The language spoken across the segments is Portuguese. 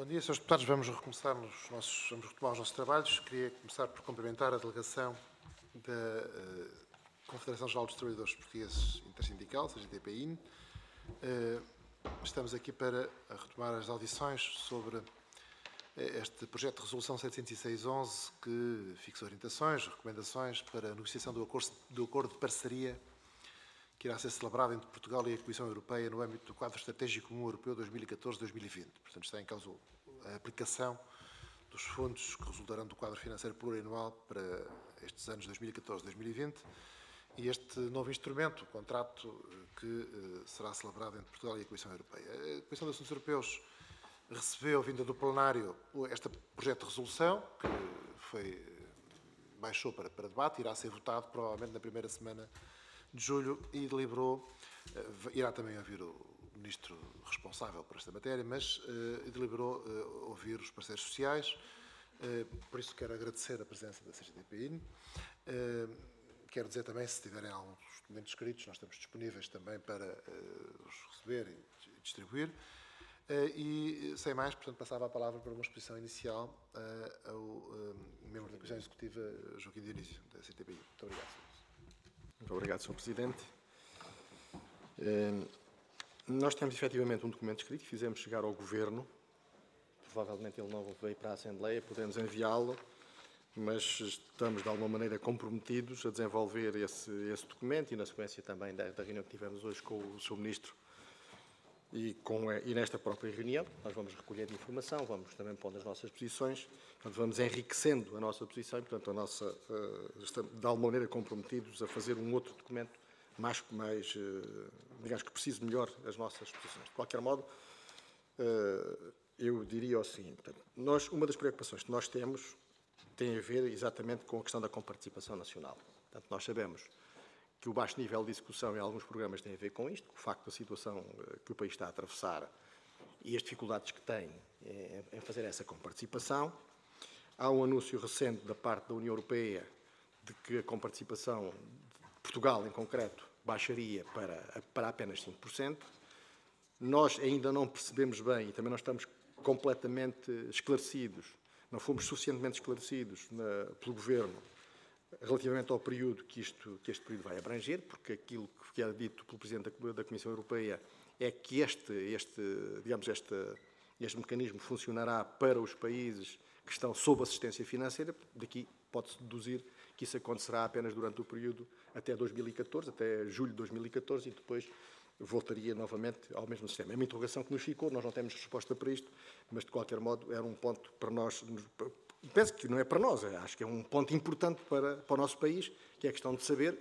Bom dia, Srs. Deputados. Vamos retomar os nossos trabalhos. Queria começar por cumprimentar a delegação da Confederação Geral dos Trabalhadores Portugueses Intersindical, CGTP-IN. Estamos aqui para retomar as audições sobre este projeto de resolução 706/11 que fixa orientações, recomendações para a negociação do acordo de parceria que irá ser celebrado entre Portugal e a Comissão Europeia no âmbito do Quadro Estratégico Comum Europeu 2014-2020. Portanto, está em causa a aplicação dos fundos que resultarão do quadro financeiro plurianual para estes anos 2014-2020 e este novo instrumento, o contrato que será celebrado entre Portugal e a Comissão Europeia. A Comissão de Assuntos Europeus recebeu, vinda do plenário, este projeto de resolução, que baixou para debate, irá ser votado provavelmente na primeira semana de julho e deliberou, irá também ouvir o Ministro responsável por esta matéria, mas deliberou ouvir os parceiros sociais. Por isso quero agradecer a presença da CGTP-IN. Quero dizer também, se tiverem alguns documentos escritos, nós estamos disponíveis também para os receber e distribuir. E, sem mais, portanto, passava a palavra para uma exposição inicial ao membro da Comissão Executiva, Joaquim Dionísio, da CGTP-IN. Muito obrigado, Sr. Muito obrigado, Sr. Presidente. Nós temos efetivamente um documento escrito que fizemos chegar ao Governo. Provavelmente ele não veio para a Assembleia, podemos enviá-lo, mas estamos de alguma maneira comprometidos a desenvolver esse documento e na sequência também da reunião que tivemos hoje com o Sr. Ministro e nesta própria reunião nós vamos recolhendo informação, vamos também pondo as nossas posições, portanto, vamos enriquecendo a nossa posição e, portanto, estamos de alguma maneira comprometidos a fazer um outro documento mais digamos que precise melhor as nossas posições. De qualquer modo, eu diria o seguinte, portanto, uma das preocupações que nós temos tem a ver exatamente com a questão da comparticipação nacional. Portanto, nós sabemos que o baixo nível de execução em alguns programas tem a ver com isto, o facto da situação que o país está a atravessar e as dificuldades que tem em fazer essa comparticipação. Há um anúncio recente da parte da União Europeia de que a comparticipação de Portugal, em concreto, baixaria para apenas 5%. Nós ainda não percebemos bem e também não estamos completamente esclarecidos, não fomos suficientemente esclarecidos pelo Governo relativamente ao período que este período vai abranger, porque aquilo que era dito pelo Presidente da Comissão Europeia é que este mecanismo funcionará para os países que estão sob assistência financeira. Daqui pode-se deduzir que isso acontecerá apenas durante o período até 2014, até julho de 2014, e depois voltaria novamente ao mesmo sistema. É uma interrogação que nos ficou, nós não temos resposta para isto, mas de qualquer modo era um ponto para nós. Penso que não é para nós, acho que é um ponto importante para o nosso país, que é a questão de saber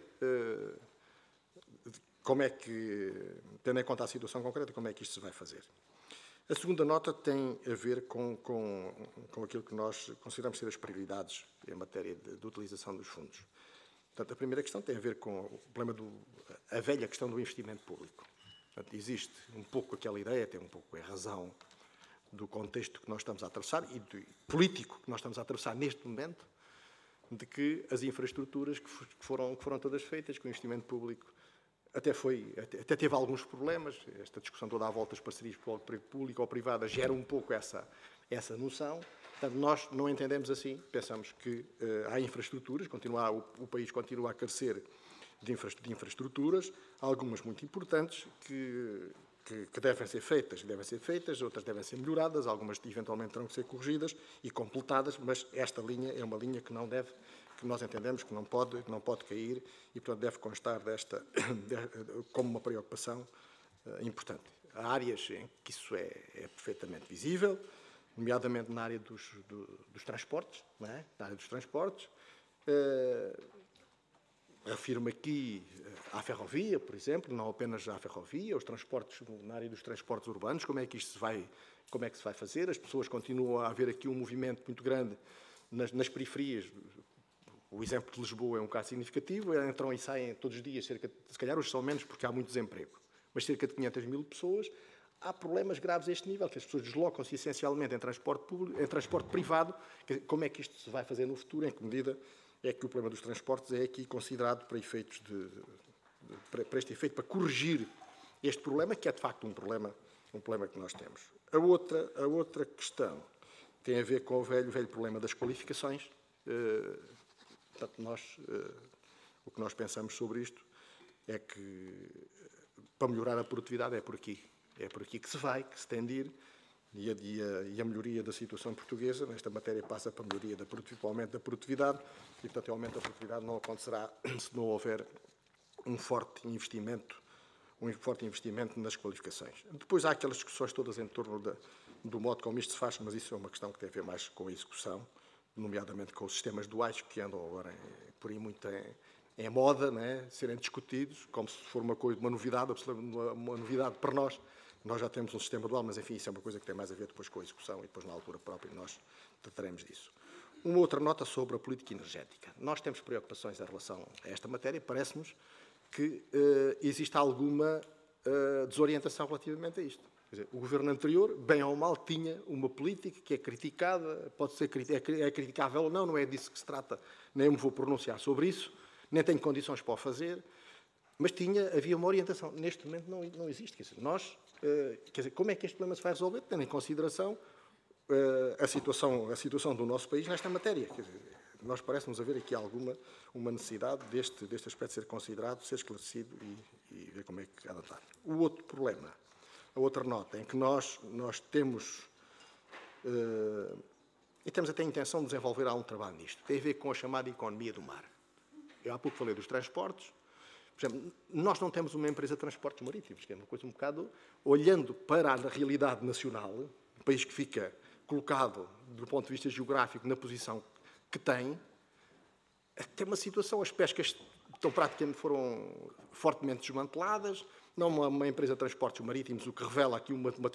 como é que, tendo em conta a situação concreta, como é que isto se vai fazer. A segunda nota tem a ver com aquilo que nós consideramos ser as prioridades em matéria de utilização dos fundos. Portanto, a primeira questão tem a ver com o problema a velha questão do investimento público. Portanto, existe um pouco aquela ideia, tem um pouco a razão do contexto que nós estamos a atravessar e do político que nós estamos a atravessar neste momento, de que as infraestruturas que foram todas feitas, que o investimento público até teve alguns problemas. Esta discussão toda à volta das parcerias público ou privadas gera um pouco essa noção. Portanto, nós não entendemos assim, pensamos que há infraestruturas, o país continua a carecer de infraestruturas, algumas muito importantes que devem ser feitas, outras devem ser melhoradas, algumas eventualmente terão que ser corrigidas e completadas, mas esta linha é uma linha que nós entendemos que não pode cair e, portanto, deve constar como uma preocupação importante. Há áreas em que isso é perfeitamente visível, nomeadamente na área dos transportes, não é? Na área dos transportes. Refiro-me aqui à ferrovia, por exemplo, não apenas à ferrovia, os transportes, na área dos transportes urbanos, como é que se vai fazer? As pessoas continuam a haver aqui um movimento muito grande nas periferias. O exemplo de Lisboa é um caso significativo, entram e saem todos os dias, se calhar hoje são menos porque há muito desemprego, mas cerca de 500 mil pessoas. Há problemas graves a este nível, que as pessoas deslocam-se essencialmente em transporte público, em transporte privado. Como é que isto se vai fazer no futuro? Em que medida é que o problema dos transportes é aqui considerado para este efeito, para corrigir este problema, que é de facto um problema que nós temos. A outra questão tem a ver com o velho problema das qualificações. Portanto, o que nós pensamos sobre isto é que, para melhorar a produtividade, é por aqui. É por aqui que se vai, que se tem de ir, e a melhoria da situação portuguesa, nesta matéria, passa para a melhoria para o aumento da produtividade, e, portanto, o aumento da produtividade não acontecerá se não houver um forte investimento nas qualificações. Depois há aquelas discussões todas em torno do modo como isto se faz, mas isso é uma questão que tem a ver mais com a execução, nomeadamente com os sistemas duais, que andam agora por aí muito em moda, né, serem discutidos, como se for uma novidade para nós. Nós já temos um sistema dual, mas, enfim, isso é uma coisa que tem mais a ver depois com a execução e depois, na altura própria, nós trataremos disso. Uma outra nota sobre a política energética. Nós temos preocupações em relação a esta matéria. Parece-nos que existe alguma desorientação relativamente a isto. Quer dizer, o governo anterior, bem ou mal, tinha uma política que é criticada, pode ser criticável ou não, não é disso que se trata, nem eu me vou pronunciar sobre isso, nem tenho condições para o fazer, mas havia uma orientação. Neste momento não existe. Quer dizer, como é que este problema se vai resolver, tendo em consideração a situação do nosso país nesta matéria? Quer dizer, nós parece-nos haver aqui uma necessidade deste aspecto ser considerado, ser esclarecido e ver como é que há de andar. O outro problema, a outra nota, em que nós temos, e temos até a intenção de desenvolver um trabalho nisto, tem a ver com a chamada economia do mar. Eu há pouco falei dos transportes. Por exemplo, nós não temos uma empresa de transportes marítimos, que é uma coisa um bocado, olhando para a realidade nacional, um país que fica colocado, do ponto de vista geográfico, na posição que tem uma situação, as pescas foram fortemente desmanteladas, não uma empresa de transportes marítimos, o que revela aqui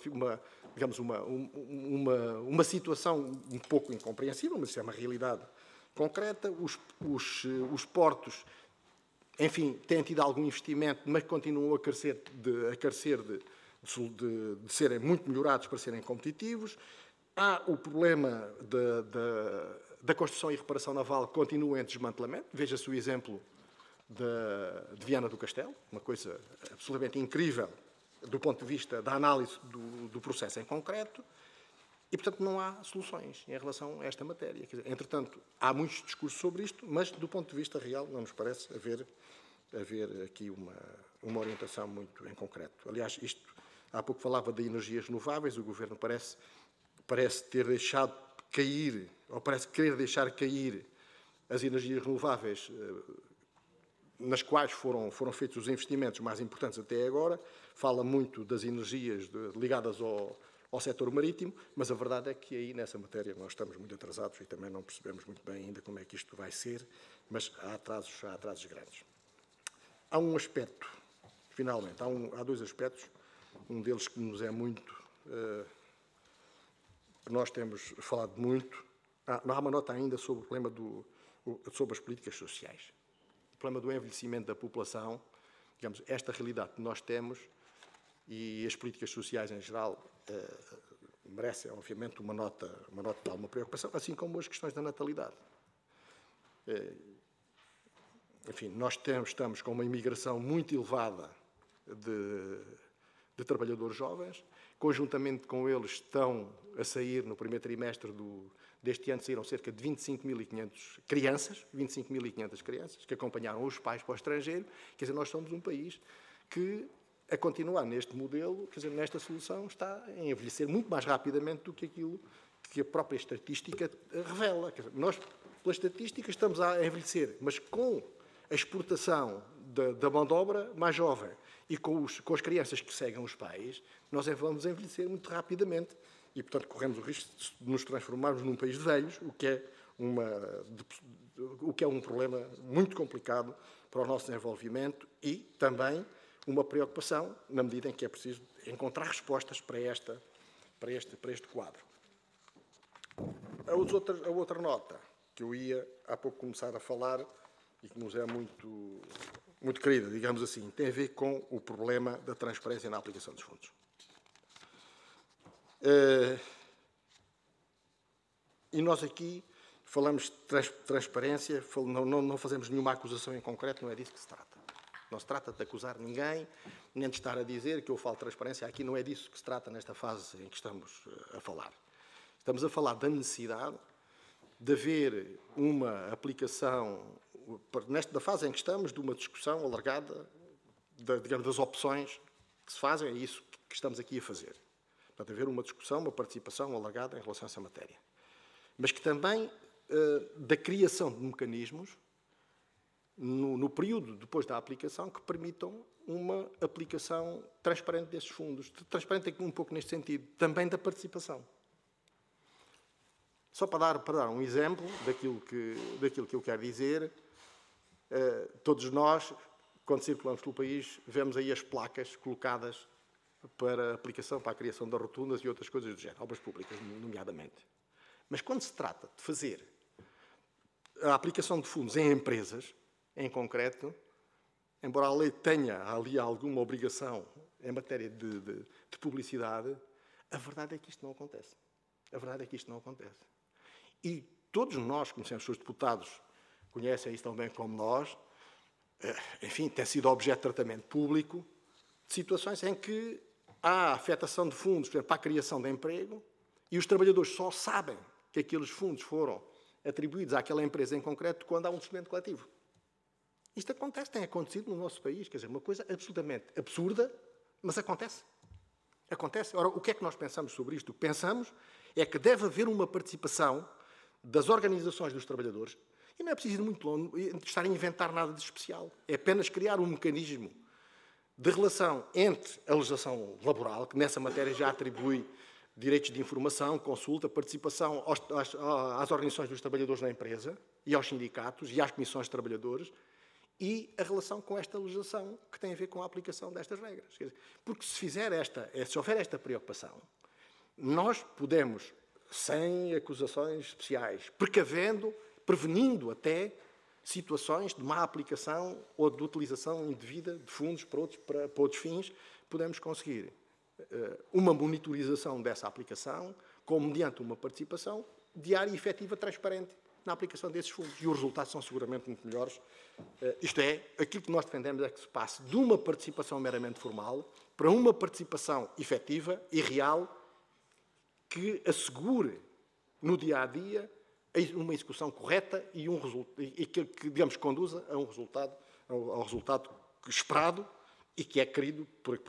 uma situação um pouco incompreensível, mas isso é uma realidade concreta. Os portos, enfim, têm tido algum investimento, mas continuam a carecer de serem muito melhorados para serem competitivos. Há o problema da construção e reparação naval, que continua em desmantelamento. Veja-se o exemplo de Viana do Castelo, uma coisa absolutamente incrível do ponto de vista da análise do processo em concreto. E, portanto, não há soluções em relação a esta matéria. Quer dizer, entretanto, há muitos discursos sobre isto, mas, do ponto de vista real, não nos parece haver aqui uma orientação muito em concreto. Aliás, há pouco falava de energias renováveis, o Governo parece ter deixado cair, ou parece querer deixar cair as energias renováveis nas quais foram feitos os investimentos mais importantes até agora. Fala muito das energias ligadas ao setor marítimo, mas a verdade é que aí, nessa matéria, nós estamos muito atrasados e também não percebemos muito bem ainda como é que isto vai ser, mas há atrasos grandes. Há um aspecto, finalmente, há dois aspectos, um deles que nos é muito, que nós temos falado muito. Há uma nota ainda sobre o problema sobre as políticas sociais. O problema do envelhecimento da população, digamos, esta realidade que nós temos e as políticas sociais em geral merecem, obviamente, uma nota de alguma preocupação, assim como as questões da natalidade. Enfim, nós estamos com uma imigração muito elevada de trabalhadores jovens. Conjuntamente com eles estão a sair, no primeiro trimestre deste ano, saíram cerca de 25.500 crianças que acompanharam os pais para o estrangeiro. Quer dizer, nós somos um país que, a continuar neste modelo, quer dizer, nesta solução, está a envelhecer muito mais rapidamente do que aquilo que a própria estatística revela. Quer dizer, nós, pela estatística, estamos a envelhecer, mas com a exportação da mão de obra mais jovem e com as crianças que seguem os pais, nós vamos envelhecer muito rapidamente e, portanto, corremos o risco de nos transformarmos num país de velhos, o que é um problema muito complicado para o nosso desenvolvimento e também uma preocupação na medida em que é preciso encontrar respostas para este quadro. A outra nota que eu ia há pouco começar a falar e que nos é muito, muito querida, digamos assim, tem a ver com o problema da transparência na aplicação dos fundos. E nós aqui falamos de transparência, não fazemos nenhuma acusação em concreto, não é disso que se trata. Não se trata de acusar ninguém, nem de estar a dizer que eu falo de transparência. Aqui não é disso que se trata nesta fase em que estamos a falar. Estamos a falar da necessidade de haver uma aplicação, nesta fase em que estamos, de uma discussão alargada, digamos, das opções que se fazem, é isso que estamos aqui a fazer. Portanto, haver uma discussão, uma participação alargada em relação a essa matéria. Mas que também da criação de mecanismos, no período depois da aplicação, que permitam uma aplicação transparente desses fundos. Transparente um pouco neste sentido, também da participação. Só para dar um exemplo daquilo que eu quero dizer, todos nós, quando circulamos pelo país, vemos aí as placas colocadas para aplicação, para a criação de rotundas e outras coisas do género, obras públicas, nomeadamente. Mas quando se trata de fazer a aplicação de fundos em empresas, em concreto, embora a lei tenha ali alguma obrigação em matéria de publicidade, a verdade é que isto não acontece. A verdade é que isto não acontece. E todos nós conhecemos, os seus deputados conhecem isso tão bem como nós, enfim, tem sido objeto de tratamento público, de situações em que há afetação de fundos, por exemplo, para a criação de emprego, e os trabalhadores só sabem que aqueles fundos foram atribuídos àquela empresa em concreto quando há um despedimento coletivo. Isto acontece, tem acontecido no nosso país, quer dizer, uma coisa absolutamente absurda, mas acontece. Acontece. Ora, o que é que nós pensamos sobre isto? O que pensamos é que deve haver uma participação das organizações dos trabalhadores, e não é preciso ir muito longe, estar a inventar nada de especial. É apenas criar um mecanismo de relação entre a legislação laboral, que nessa matéria já atribui direitos de informação, consulta, participação às organizações dos trabalhadores na empresa, e aos sindicatos, e às comissões de trabalhadores, e a relação com esta legislação que tem a ver com a aplicação destas regras. Porque se houver esta preocupação, nós podemos, sem acusações especiais, prevenindo até situações de má aplicação ou de utilização indevida de fundos para outros fins, podemos conseguir uma monitorização dessa aplicação, como mediante uma participação diária e efetiva, transparente, na aplicação desses fundos. E os resultados são seguramente muito melhores. Isto é, aquilo que nós defendemos é que se passe de uma participação meramente formal para uma participação efetiva e real que assegure, no dia-a-dia, uma execução correta e que, digamos, conduza a ao resultado esperado e que é querido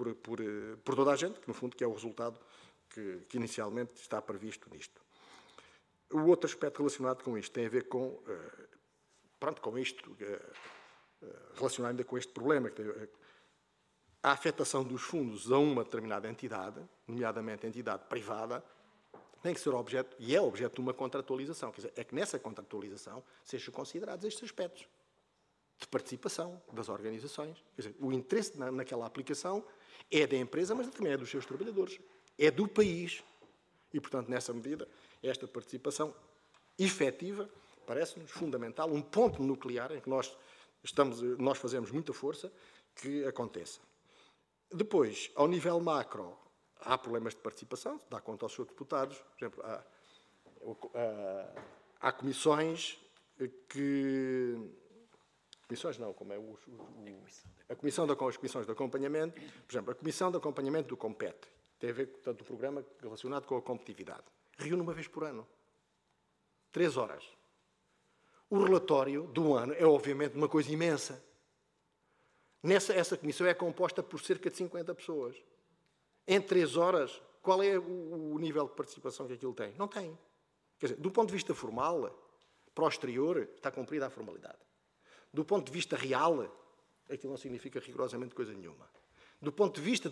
por toda a gente, que, no fundo, que é o resultado que inicialmente está previsto nisto. O outro aspecto relacionado com isto tem a ver com isto, relacionado ainda com este problema, a afetação dos fundos a uma determinada entidade, nomeadamente a entidade privada, tem que ser objeto, e é objeto de uma contratualização. Quer dizer, é que nessa contratualização sejam considerados estes aspectos de participação das organizações. Quer dizer, o interesse naquela aplicação é da empresa, mas também é dos seus trabalhadores, é do país. E, portanto, nessa medida, esta participação efetiva parece-nos fundamental, um ponto nuclear em que nós fazemos muita força que aconteça. Depois, ao nível macro, há problemas de participação, dá conta aos seus deputados. Por exemplo, há comissões que... Comissões não, como é as comissões de acompanhamento. Por exemplo, a comissão de acompanhamento do COMPET tem a ver, portanto, o programa relacionado com a competitividade. Reúne uma vez por ano. 3 horas. O relatório do ano é, obviamente, uma coisa imensa. Essa comissão é composta por cerca de 50 pessoas. Em 3 horas, qual é o nível de participação que aquilo tem? Não tem. Quer dizer, do ponto de vista formal, para o exterior, está cumprida a formalidade. Do ponto de vista real, aquilo não significa rigorosamente coisa nenhuma. Do ponto de vista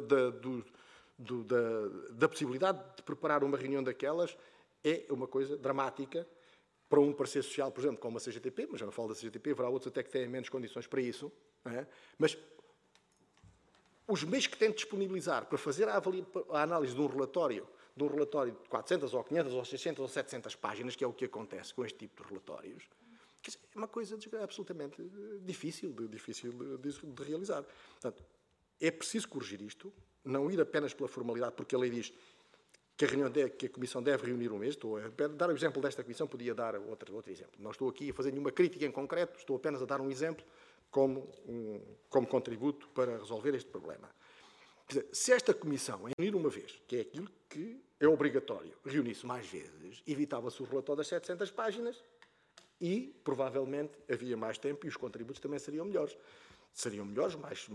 da possibilidade de preparar uma reunião daquelas, é uma coisa dramática para um parecer social, por exemplo, como a CGTP, mas já não falo da CGTP, haverá outros até que têm menos condições para isso, não é? Mas os meios que têm de disponibilizar para fazer a análise de um relatório de 400 ou 500 ou 600 ou 700 páginas, que é o que acontece com este tipo de relatórios, é uma coisa absolutamente difícil de realizar. Portanto, é preciso corrigir isto, não ir apenas pela formalidade, porque a lei diz que a Comissão deve reunir um mês. Estou a dar o exemplo desta Comissão, podia dar outro exemplo. Não estou aqui a fazer nenhuma crítica em concreto, estou apenas a dar um exemplo como contributo para resolver este problema. Quer dizer, se esta comissão reunir uma vez, que é aquilo que é obrigatório, reunisse mais vezes, evitava-se o relatório das 700 páginas e, provavelmente, havia mais tempo e os contributos também seriam melhores. Seriam melhores,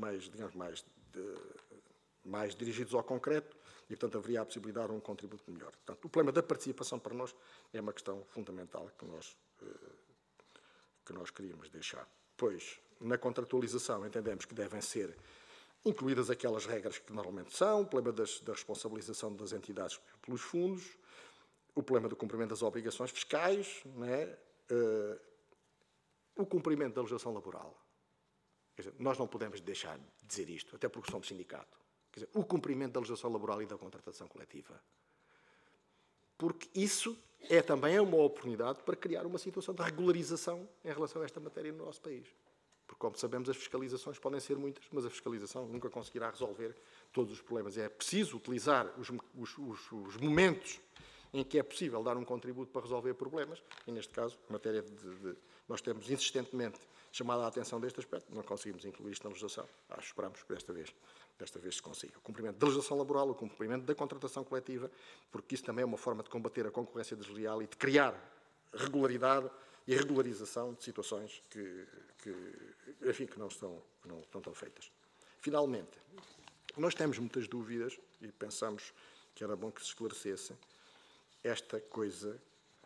mais dirigidos ao concreto e, portanto, haveria a possibilidade de um contributo melhor. Portanto, o problema da participação para nós é uma questão fundamental que nós queríamos deixar. Pois, na contratualização, entendemos que devem ser incluídas aquelas regras que normalmente são, o problema da responsabilização das entidades pelos fundos, o problema do cumprimento das obrigações fiscais, não é? O cumprimento da legislação laboral. Quer dizer, nós não podemos deixar de dizer isto, até porque somos sindicato. Quer dizer, o cumprimento da legislação laboral e da contratação coletiva. Porque isso é também uma oportunidade para criar uma situação de regularização em relação a esta matéria no nosso país. Porque, como sabemos, as fiscalizações podem ser muitas, mas a fiscalização nunca conseguirá resolver todos os problemas. É preciso utilizar os momentos em que é possível dar um contributo para resolver problemas, e neste caso, em matéria nós temos insistentemente chamado a atenção deste aspecto, não conseguimos incluir isto na legislação. Esperamos que desta vez se consiga. O cumprimento da legislação laboral, o cumprimento da contratação coletiva, porque isso também é uma forma de combater a concorrência desleal e de criar regularidade e regularização de situações que não estão tão feitas. Finalmente, nós temos muitas dúvidas e pensamos que era bom que se esclarecesse esta coisa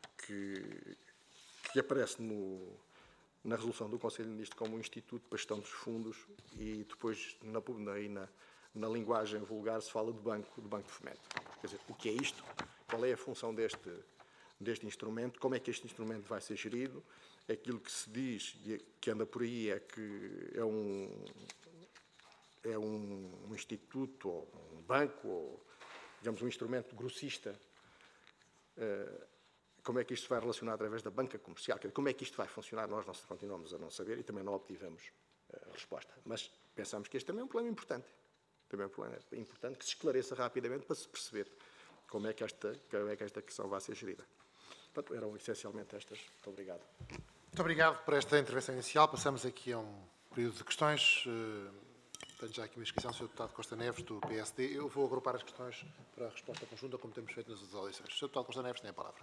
que aparece na resolução do Conselho de Ministros como um Instituto para a Gestão dos Fundos e depois na linguagem vulgar se fala de banco de fomento. Quer dizer, o que é isto? Qual é a função deste instrumento? Como é que este instrumento vai ser gerido? Aquilo que se diz, que anda por aí, é que é um instituto, ou um banco, ou, digamos, um instrumento grossista. Como é que isto vai relacionar através da banca comercial? Como é que isto vai funcionar? Nós continuamos a não saber e também não obtivemos resposta. Mas pensamos que este também é um problema importante. Também é um problema importante que se esclareça rapidamente para se perceber como é que esta questão vai ser gerida. Portanto, eram essencialmente estas. Muito obrigado. Muito obrigado por esta intervenção inicial. Passamos aqui a um período de questões. Tenho já aqui uma inscrição do Sr. Deputado Costa Neves, do PSD. Eu vou agrupar as questões para a resposta conjunta, como temos feito nas outras audições. Sr. Deputado Costa Neves tem a palavra.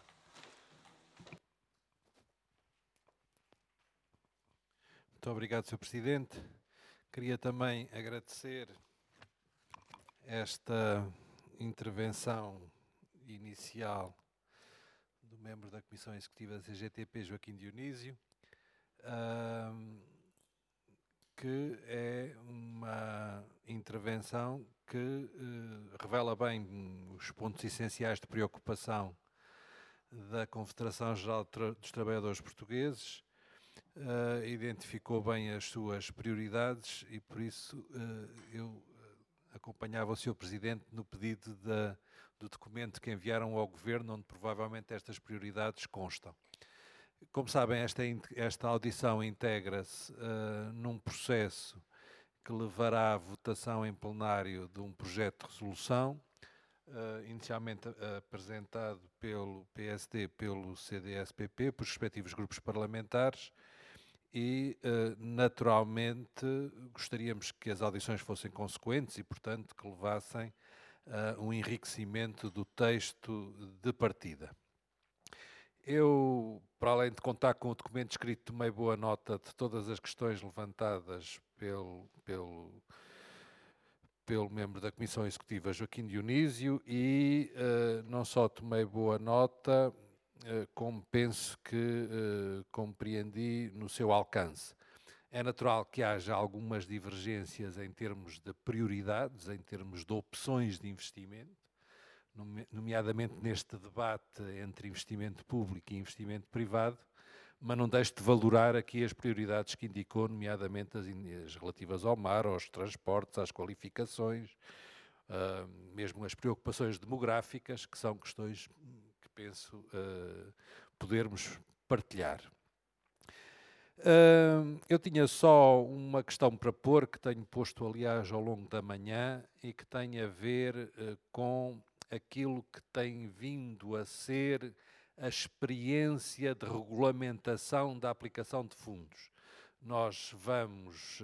Muito obrigado, Sr. Presidente. Queria também agradecer esta intervenção inicial do membro da Comissão Executiva da CGTP, Joaquim Dionísio, que é uma intervenção que revela bem os pontos essenciais de preocupação da Confederação Geral dos Trabalhadores Portugueses, identificou bem as suas prioridades e, por isso, eu acompanhava o Sr. Presidente no pedido do documento que enviaram ao Governo, onde provavelmente estas prioridades constam. Como sabem, esta audição integra-se num processo que levará à votação em plenário de um projeto de resolução, inicialmente apresentado pelo PSD, pelo CDS-PP, pelos respectivos grupos parlamentares, e, naturalmente, gostaríamos que as audições fossem consequentes e, portanto, que levassem um enriquecimento do texto de partida. Eu, para além de contar com o documento escrito, tomei boa nota de todas as questões levantadas pelo membro da Comissão Executiva, Joaquim Dionísio, e não só tomei boa nota, como penso que compreendi no seu alcance. É natural que haja algumas divergências em termos de prioridades, em termos de opções de investimento, nomeadamente neste debate entre investimento público e investimento privado, mas não deixo de valorar aqui as prioridades que indicou, nomeadamente as relativas ao mar, aos transportes, às qualificações, mesmo as preocupações demográficas, que são questões que penso podermos partilhar. Eu tinha só uma questão para pôr, que tenho posto, aliás, ao longo da manhã, e que tem a ver com aquilo que tem vindo a ser a experiência de regulamentação da aplicação de fundos. nós vamos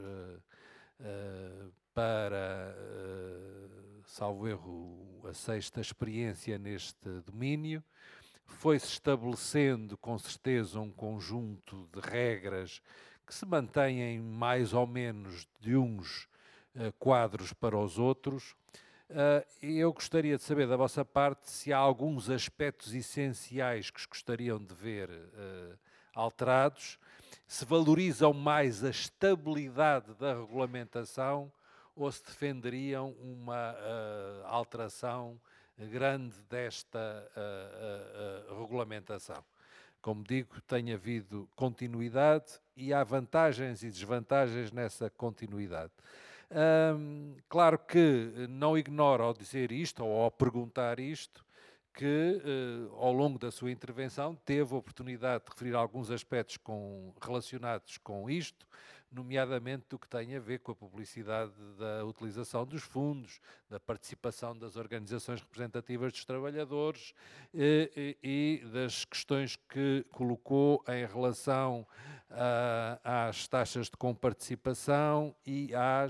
para, salvo erro, a 6ª experiência neste domínio. Foi-se estabelecendo, com certeza, um conjunto de regras que se mantêm mais ou menos de uns quadros para os outros. Eu gostaria de saber da vossa parte se há alguns aspectos essenciais que gostariam de ver alterados, se valorizam mais a estabilidade da regulamentação ou se defenderiam uma alteração grande desta regulamentação. Como digo, tem havido continuidade e há vantagens e desvantagens nessa continuidade. Claro que não ignoro ao dizer isto ou ao perguntar isto, que ao longo da sua intervenção teve a oportunidade de referir alguns aspectos relacionados com isto, nomeadamente do que tem a ver com a publicidade da utilização dos fundos, da participação das organizações representativas dos trabalhadores e das questões que colocou em relação às taxas de comparticipação e à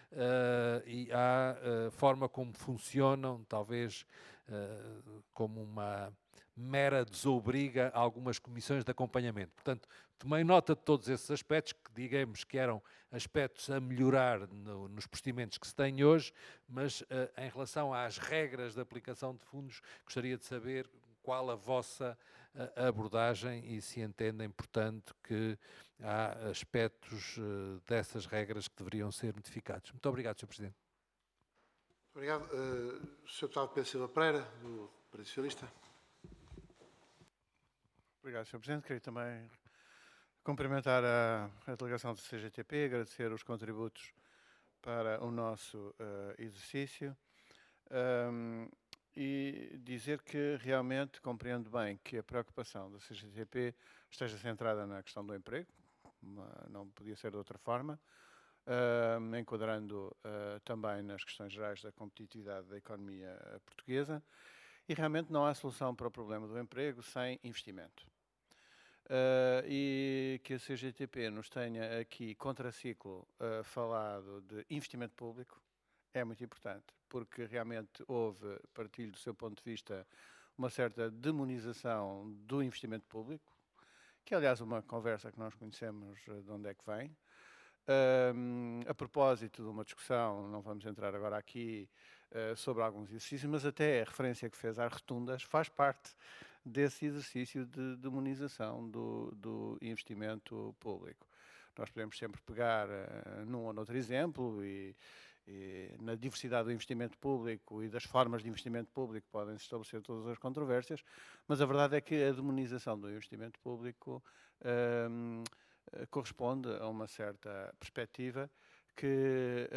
forma como funcionam, talvez como uma mera desobriga a algumas comissões de acompanhamento. Portanto, tomei nota de todos esses aspectos, que digamos que eram aspectos a melhorar nos procedimentos que se têm hoje, mas em relação às regras de aplicação de fundos, gostaria de saber qual a vossa abordagem e se entendem, portanto, que há aspectos dessas regras que deveriam ser modificados. Muito obrigado, Sr. Presidente. Obrigado. Sr. Deputado Pedro Silva Pereira, do Partido Socialista. Obrigado, Sr. Presidente. Queria também cumprimentar a delegação do CGTP, agradecer os contributos para o nosso exercício e dizer que realmente compreendo bem que a preocupação da CGTP esteja centrada na questão do emprego, não podia ser de outra forma, enquadrando também nas questões gerais da competitividade da economia portuguesa, e realmente não há solução para o problema do emprego sem investimento. E que a CGTP nos tenha aqui, contraciclo, falado de investimento público é muito importante, porque realmente houve, partilho do seu ponto de vista, uma certa demonização do investimento público, que é, aliás, uma conversa que nós conhecemos de onde é que vem. A propósito de uma discussão, não vamos entrar agora aqui, sobre alguns exercícios, mas até a referência que fez às rotundas faz parte desse exercício de demonização do investimento público. Nós podemos sempre pegar num ou noutro exemplo e na diversidade do investimento público e das formas de investimento público podem-se estabelecer todas as controvérsias, mas a verdade é que a demonização do investimento público corresponde a uma certa perspectiva que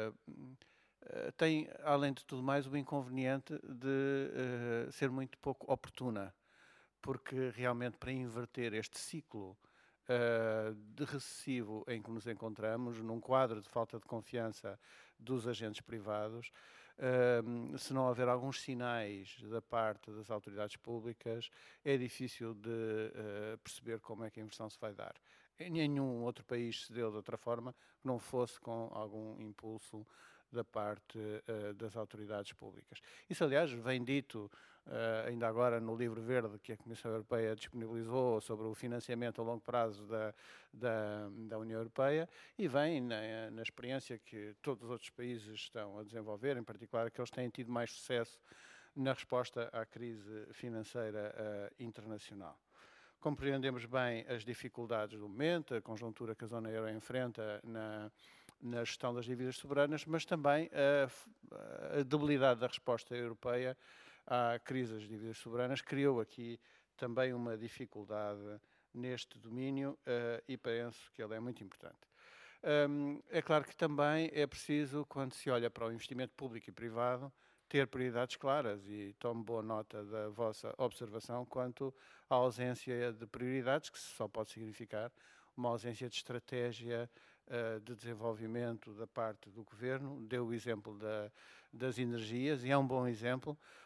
tem, além de tudo mais, o inconveniente de ser muito pouco oportuna, porque realmente para inverter este ciclo de recessivo em que nos encontramos, num quadro de falta de confiança dos agentes privados, se não houver alguns sinais da parte das autoridades públicas, é difícil de perceber como é que a inversão se vai dar. Em nenhum outro país se deu de outra forma, que não fosse com algum impulso da parte das autoridades públicas. Isso, aliás, vem dito ainda agora no livro verde que a Comissão Europeia disponibilizou sobre o financiamento a longo prazo da União Europeia e vem na experiência que todos os outros países estão a desenvolver, em particular aqueles que têm tido mais sucesso na resposta à crise financeira internacional. Compreendemos bem as dificuldades do momento, a conjuntura que a zona euro enfrenta na gestão das dívidas soberanas, mas também a debilidade da resposta europeia à crise das dívidas soberanas criou aqui também uma dificuldade neste domínio e penso que ele é muito importante. É claro que também é preciso, quando se olha para o investimento público e privado, ter prioridades claras e tomo boa nota da vossa observação quanto à ausência de prioridades, que só pode significar uma ausência de estratégia de desenvolvimento da parte do Governo. Deu o exemplo das energias e é um bom exemplo,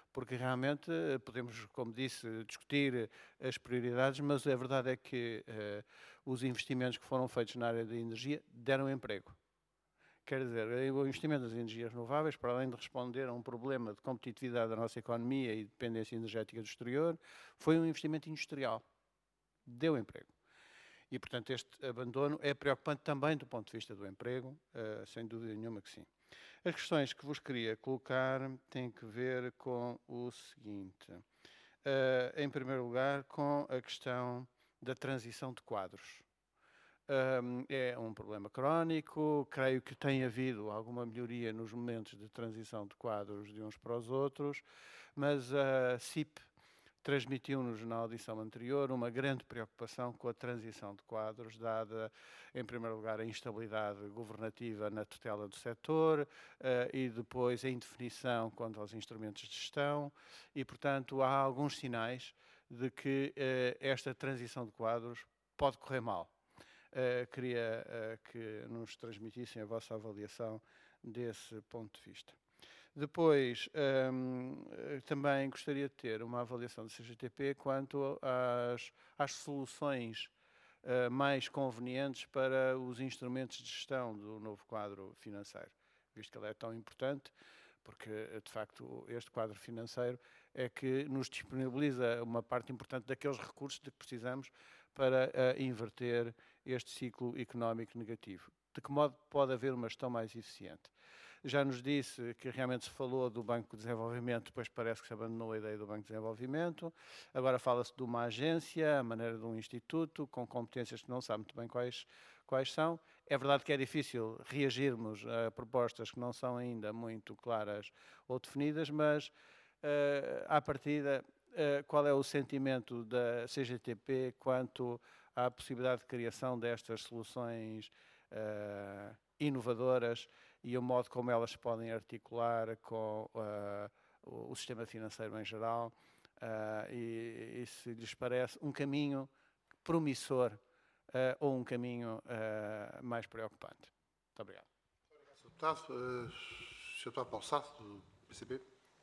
porque realmente podemos, como disse, discutir as prioridades, mas a verdade é que os investimentos que foram feitos na área da energia deram emprego. Quer dizer, o investimento nas energias renováveis, para além de responder a um problema de competitividade da nossa economia e dependência energética do exterior, foi um investimento industrial. Deu emprego. E, portanto, este abandono é preocupante também do ponto de vista do emprego, sem dúvida nenhuma que sim. As questões que vos queria colocar têm que ver com o seguinte. Em primeiro lugar, com a questão da transição de quadros. É um problema crónico, creio que tem havido alguma melhoria nos momentos de transição de quadros de uns para os outros, mas a CIP transmitiu-nos na audição anterior uma grande preocupação com a transição de quadros, dada, em primeiro lugar, a instabilidade governativa na tutela do setor e depois a indefinição quanto aos instrumentos de gestão e, portanto, há alguns sinais de que esta transição de quadros pode correr mal. Queria que nos transmitissem a vossa avaliação desse ponto de vista. Depois, também gostaria de ter uma avaliação do CGTP quanto às soluções mais convenientes para os instrumentos de gestão do novo quadro financeiro, visto que ele é tão importante, porque, de facto, este quadro financeiro é que nos disponibiliza uma parte importante daqueles recursos de que precisamos para inverter este ciclo económico negativo. De que modo pode haver uma gestão mais eficiente? Já nos disse que realmente se falou do Banco de Desenvolvimento, depois parece que se abandonou a ideia do Banco de Desenvolvimento. Agora fala-se de uma agência, a maneira de um instituto, com competências que não sabe muito bem quais são. É verdade que é difícil reagirmos a propostas que não são ainda muito claras ou definidas, mas, à partida, qual é o sentimento da CGTP quanto à possibilidade de criação destas soluções inovadoras e o modo como elas se podem articular com o sistema financeiro em geral e se lhes parece um caminho promissor ou um caminho mais preocupante. Muito obrigado. Sr. Deputado, Sr. Deputado Paulo Sá, do PCP.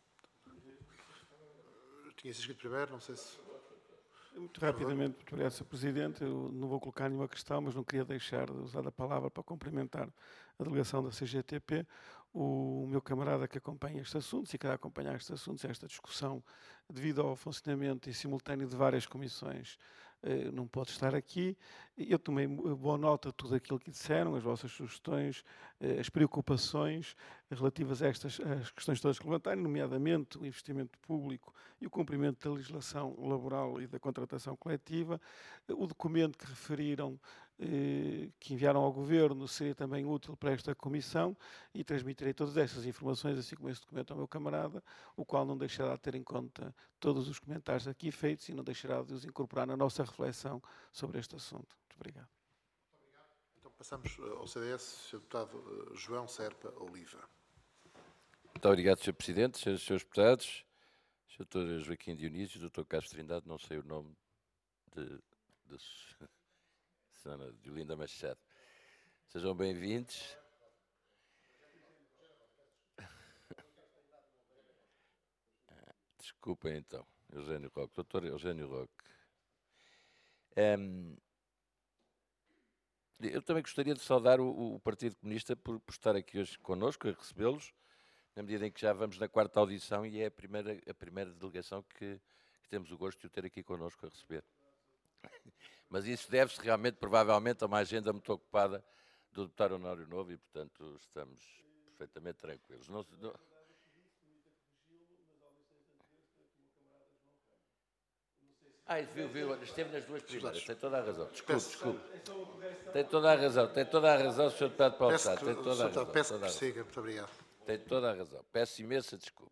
Tinha-se inscrito primeiro, não sei se... Muito rapidamente, muito obrigado, Sr. Presidente. Eu não vou colocar nenhuma questão, mas não queria deixar de usar a palavra para cumprimentar a delegação da CGTP, o meu camarada que acompanha estes assuntos e que irá acompanhar estes assuntos, esta discussão, devido ao funcionamento em simultâneo de várias comissões, não pode estar aqui. Eu tomei boa nota de tudo aquilo que disseram, as vossas sugestões, as preocupações relativas a estas as questões todas que levantaram, nomeadamente o investimento público e o cumprimento da legislação laboral e da contratação coletiva. O documento que referiram, que enviaram ao Governo, seria também útil para esta comissão e transmitirei todas estas informações, assim como esse documento ao meu camarada, o qual não deixará de ter em conta todos os comentários aqui feitos e não deixará de os incorporar na nossa reflexão sobre este assunto. Muito obrigado. Então passamos ao CDS, Sr. Deputado João Serpa Oliva. Muito obrigado, Sr. Presidente, Srs. Deputados, Dr. Joaquim Dionísio, Dr. Carlos Trindade, não sei o nome de Sra. Diolinda Machado. Sejam bem-vindos. Desculpem então, Eugênio Roque, Dr. Eugênio Roque. Eu também gostaria de saudar o Partido Comunista por estar aqui hoje connosco, a recebê-los, na medida em que já vamos na quarta audição e é a primeira delegação que temos o gosto de o ter aqui connosco a receber. Mas isso deve-se realmente, provavelmente, a uma agenda muito ocupada do deputado Honório Novo e, portanto, estamos perfeitamente tranquilos. Viu, esteve nas duas primeiras, tem toda a razão. Desculpe. Tem toda a razão, Sr. Deputado Paulo Sá, tem toda a razão. Peço que persiga, muito obrigado. Tem toda a razão. Peço imensa desculpa.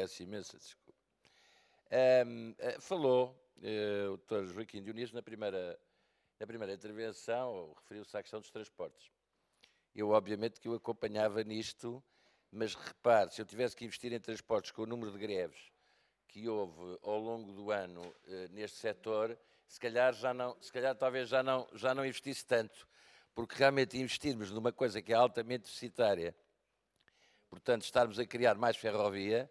Falou o Dr. Joaquim Dionísio na primeira intervenção, referiu-se à questão dos transportes. Eu, obviamente, que o acompanhava nisto, mas repare, se eu tivesse que investir em transportes com o número de greves que houve ao longo do ano neste setor, se calhar talvez já não investisse tanto, porque realmente investirmos numa coisa que é altamente deficitária, portanto, estarmos a criar mais ferrovia,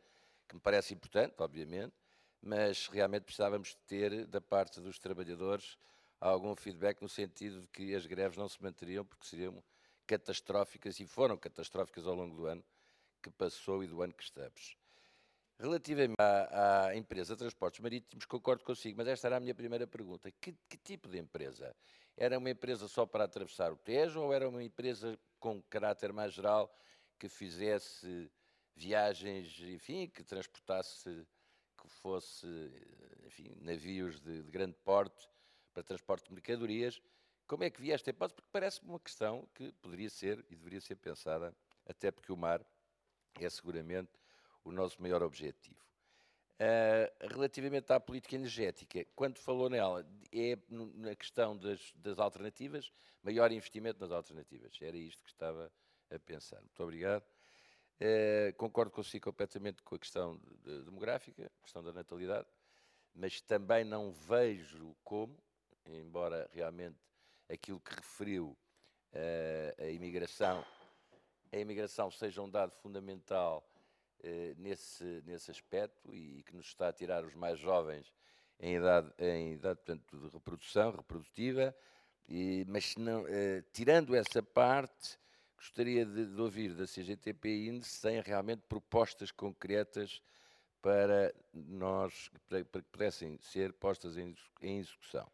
que me parece importante, obviamente, mas realmente precisávamos de ter, da parte dos trabalhadores, algum feedback no sentido de que as greves não se manteriam, porque seriam catastróficas, e foram catastróficas ao longo do ano que passou e do ano que estamos. Relativamente à empresa de transportes marítimos, concordo consigo, mas esta era a minha primeira pergunta. Que tipo de empresa? Era uma empresa só para atravessar o Tejo ou era uma empresa com caráter mais geral que fizesse viagens, enfim, que transportasse, que fosse, enfim, navios de grande porte para transporte de mercadorias? Como é que via esta hipótese? Porque parece-me uma questão que poderia ser e deveria ser pensada, até porque o mar é seguramente o nosso maior objetivo. Relativamente à política energética, quando falou nela, é na questão das alternativas, maior investimento nas alternativas. Era isto que estava a pensar. Muito obrigado. Concordo consigo completamente com a questão demográfica, a questão da natalidade, mas também não vejo como, embora realmente aquilo que referiu, a imigração seja um dado fundamental nesse aspecto e que nos está a tirar os mais jovens em idade portanto, de reprodução, reprodutiva, mas não, tirando essa parte, gostaria de ouvir da CGTP e INE se têm realmente propostas concretas para que pudessem ser postas em execução.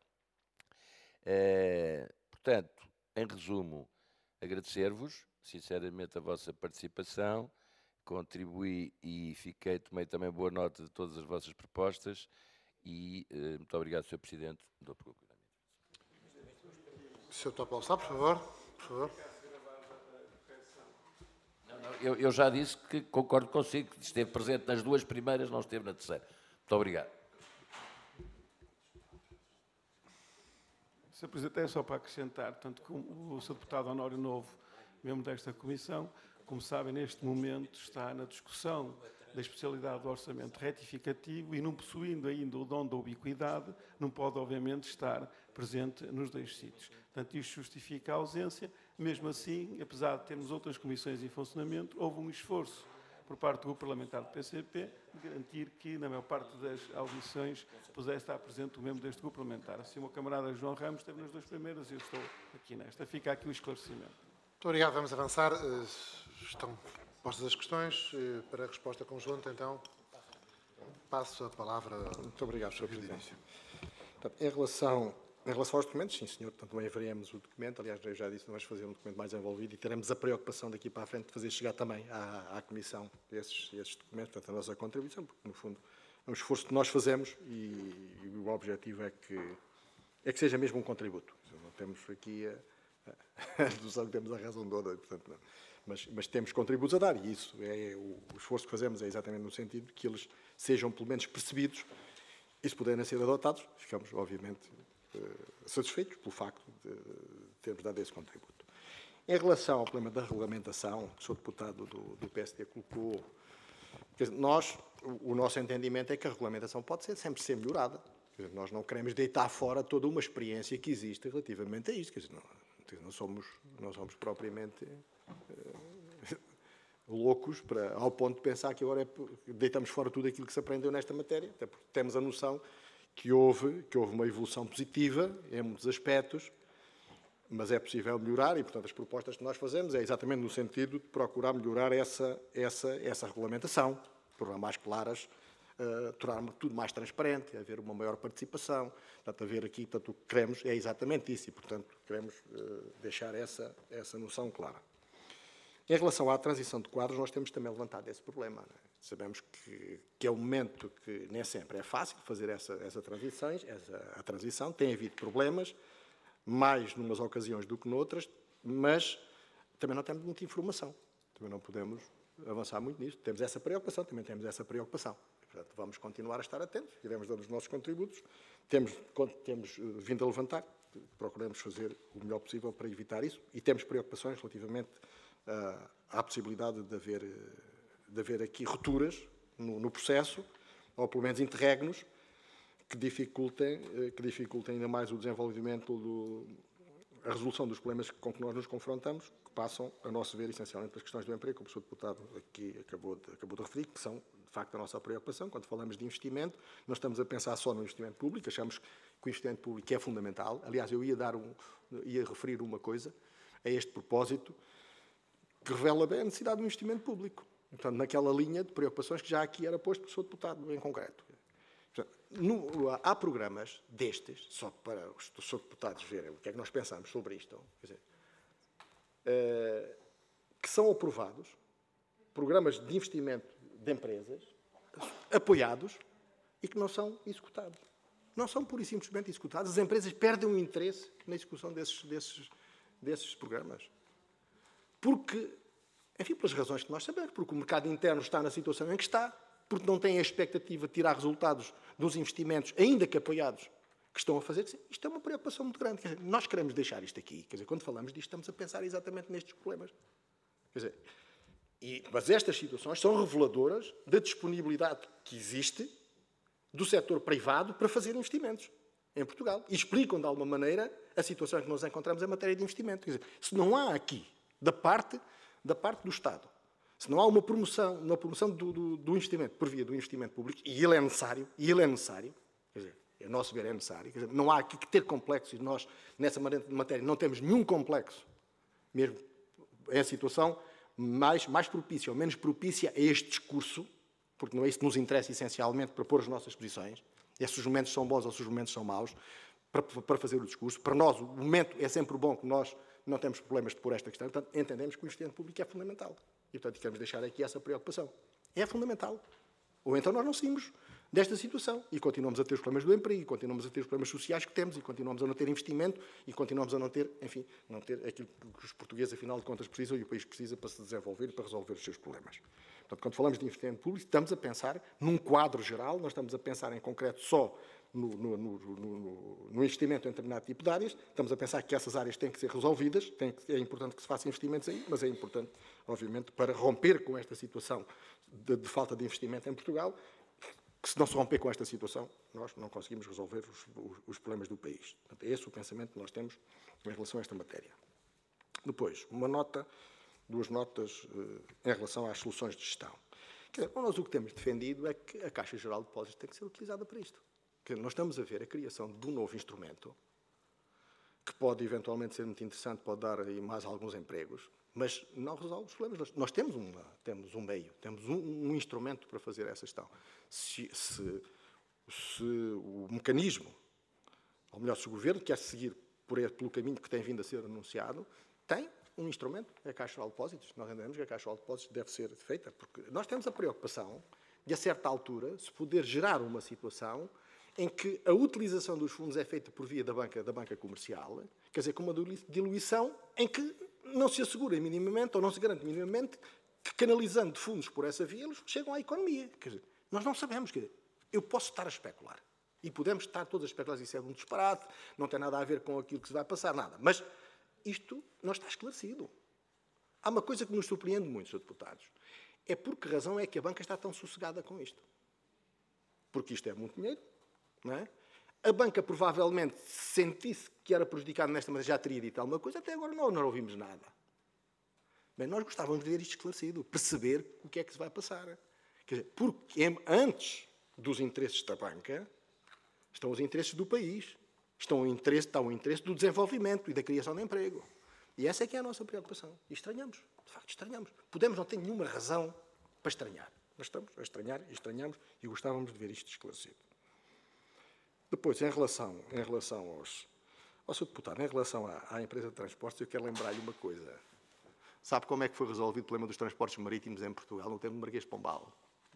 Portanto, em resumo, agradecer-vos sinceramente a vossa participação, contribuí e tomei também boa nota de todas as vossas propostas e muito obrigado, Sr. Presidente. Sr. Dr. Paulo Sá, por favor. Por favor. Eu já disse que concordo consigo, que esteve presente nas duas primeiras, não esteve na terceira. Muito obrigado. Sr. Presidente, é só para acrescentar, tanto como o Sr. Deputado Honório Novo, membro desta Comissão, como sabem, neste momento está na discussão da especialidade do orçamento retificativo e, não possuindo ainda o dom da ubiquidade, não pode, obviamente, estar presente nos dois sítios. Portanto, isto justifica a ausência. Mesmo assim, apesar de termos outras comissões em funcionamento, houve um esforço por parte do Grupo Parlamentar do PCP de garantir que, na maior parte das audições, pudesse estar presente o membro deste Grupo Parlamentar. Assim, o meu camarada João Ramos esteve nas duas primeiras e eu estou aqui nesta. Fica aqui o esclarecimento. Muito obrigado. Vamos avançar. Estão postas as questões. Para a resposta conjunta, então, passo a palavra. Muito obrigado, Sr. Presidente. Portanto, em relação aos documentos, sim, senhor, portanto, também veremos o documento. Aliás, eu já disse que vamos fazer um documento mais envolvido e teremos a preocupação daqui para a frente de fazer chegar também à Comissão esses documentos, portanto, a nossa contribuição, porque, no fundo, é um esforço que nós fazemos e o objetivo é que seja mesmo um contributo. Não temos aqui a dedução que temos a razão toda, portanto, não. Mas temos contributos a dar e isso é o esforço que fazemos é exatamente no sentido de que eles sejam pelo menos percebidos e se puderem ser adotados, ficamos obviamente satisfeitos pelo facto de termos dado esse contributo. Em relação ao problema da regulamentação, que o Sr. Deputado do PSD colocou, o nosso entendimento é que a regulamentação pode sempre ser melhorada. Nós não queremos deitar fora toda uma experiência que existe relativamente a isto. Não somos propriamente loucos ao ponto de pensar que agora deitamos fora tudo aquilo que se aprendeu nesta matéria, até porque temos a noção que houve uma evolução positiva em muitos aspectos, mas é possível melhorar e, portanto, as propostas que nós fazemos é exatamente no sentido de procurar melhorar essa regulamentação, tornar mais claras, tornar tudo mais transparente, haver uma maior participação. Portanto, haver aqui, o que queremos é exatamente isso e, portanto, queremos deixar essa noção clara. Em relação à transição de quadros, nós temos também levantado esse problema. Não é? Sabemos que é um momento que nem sempre é fácil fazer essa transição, tem havido problemas, mais numas ocasiões do que noutras, mas também não temos muita informação. Também não podemos avançar muito nisso. Temos essa preocupação, também temos essa preocupação. Portanto, vamos continuar a estar atentos, iremos dar os nossos contributos. Temos vindo a levantar, procuramos fazer o melhor possível para evitar isso e temos preocupações relativamente à possibilidade de haver aqui rupturas no processo, ou pelo menos interregnos, que dificultem ainda mais o desenvolvimento, a resolução dos problemas com que nós nos confrontamos, que passam, a nosso ver, essencialmente pelas questões do emprego, como o Sr. Deputado aqui acabou de referir, que são, de facto, a nossa preocupação. Quando falamos de investimento, não estamos a pensar só no investimento público, achamos que o investimento público é fundamental. Aliás, eu ia referir uma coisa a este propósito, que revela bem a necessidade do investimento público. Portanto, naquela linha de preocupações que já aqui era posto pelo Sr. Deputado, em concreto. Portanto, há programas destes, só para os Sr. Deputados verem o que é que nós pensamos sobre isto, quer dizer, que são aprovados, programas de investimento de empresas, apoiados, e que não são executados. Não são pura e simplesmente executados. As empresas perdem o interesse na execução desses programas. Porque, enfim, pelas razões que nós sabemos, porque o mercado interno está na situação em que está, porque não tem a expectativa de tirar resultados dos investimentos, ainda que apoiados, que estão a fazer. Isto é uma preocupação muito grande. Quer dizer, nós queremos deixar isto aqui. Quer dizer, quando falamos disto, estamos a pensar exatamente nestes problemas. Quer dizer, mas estas situações são reveladoras da disponibilidade que existe do setor privado para fazer investimentos em Portugal. E explicam, de alguma maneira, a situação em que nos encontramos em matéria de investimento. Quer dizer, se não há aqui, da parte do Estado, se não há uma promoção do investimento por via do investimento público, e ele é necessário, quer dizer, a nosso ver é necessário, quer dizer, não há aqui que ter complexos, e nós, nessa matéria, não temos nenhum complexo, mesmo é a situação mais propícia ou menos propícia a este discurso, porque não é isso que nos interessa essencialmente para pôr as nossas posições, é se os momentos são bons ou se os momentos são maus, para fazer o discurso. Para nós, o momento é sempre bom, que nós não temos problemas de pôr esta questão. Portanto, entendemos que o investimento público é fundamental. E, portanto, queremos deixar aqui essa preocupação. É fundamental. Ou então nós não saímos desta situação e continuamos a ter os problemas do emprego, e continuamos a ter os problemas sociais que temos, e continuamos a não ter investimento, e continuamos a não ter, enfim, não ter aquilo que os portugueses, afinal de contas, precisam e o país precisa para se desenvolver e para resolver os seus problemas. Portanto, quando falamos de investimento público, estamos a pensar num quadro geral, não estamos a pensar em concreto só no investimento em determinado tipo de áreas, estamos a pensar que essas áreas têm que ser resolvidas, é importante que se façam investimentos aí, mas é importante, obviamente, para romper com esta situação de falta de investimento em Portugal, que se não se romper com esta situação, nós não conseguimos resolver os problemas do país. Portanto, é esse o pensamento que nós temos em relação a esta matéria. Depois, duas notas em relação às soluções de gestão. Quer dizer, nós o que temos defendido é que a Caixa Geral de Depósitos tem que ser utilizada para isto. Quer dizer, nós estamos a ver a criação de um novo instrumento que pode eventualmente ser muito interessante, pode dar aí mais alguns empregos, mas não resolve os problemas. Nós temos um meio, temos um instrumento para fazer essa gestão. Se o mecanismo, ou melhor, se o Governo quer seguir pelo caminho que tem vindo a ser anunciado, tem um instrumento, é a Caixa Geral de Depósitos. Nós entendemos que a Caixa Geral de Depósitos deve ser feita, porque nós temos a preocupação de, a certa altura, se poder gerar uma situação em que a utilização dos fundos é feita por via da banca comercial, quer dizer, com uma diluição em que não se assegura minimamente, ou não se garante minimamente, que canalizando fundos por essa via, eles chegam à economia. Quer dizer, nós não sabemos. Quer dizer, eu posso estar a especular. E podemos estar todos a especular, isso é um disparate, não tem nada a ver com aquilo que se vai passar, nada. Mas isto não está esclarecido. Há uma coisa que nos surpreende muito, Sr. Deputados. É por que razão é que a banca está tão sossegada com isto? Porque isto é muito dinheiro, não é? A banca provavelmente, se sentisse que era prejudicada nesta maneira, já teria dito alguma coisa, até agora não ouvimos nada. Bem, nós gostávamos de ver isto esclarecido, perceber o que é que se vai passar. Quer dizer, porque antes dos interesses da banca, estão os interesses do país, está o interesse do desenvolvimento e da criação de emprego. E essa é que é a nossa preocupação. E estranhamos, de facto estranhamos. Podemos não ter nenhuma razão para estranhar, mas estamos a estranhar e estranhamos e gostávamos de ver isto esclarecido. Depois, em relação ao Sr. Deputado, em relação à empresa de transportes, eu quero lembrar-lhe uma coisa. Sabe como é que foi resolvido o problema dos transportes marítimos em Portugal no tempo do Marquês de Pombal?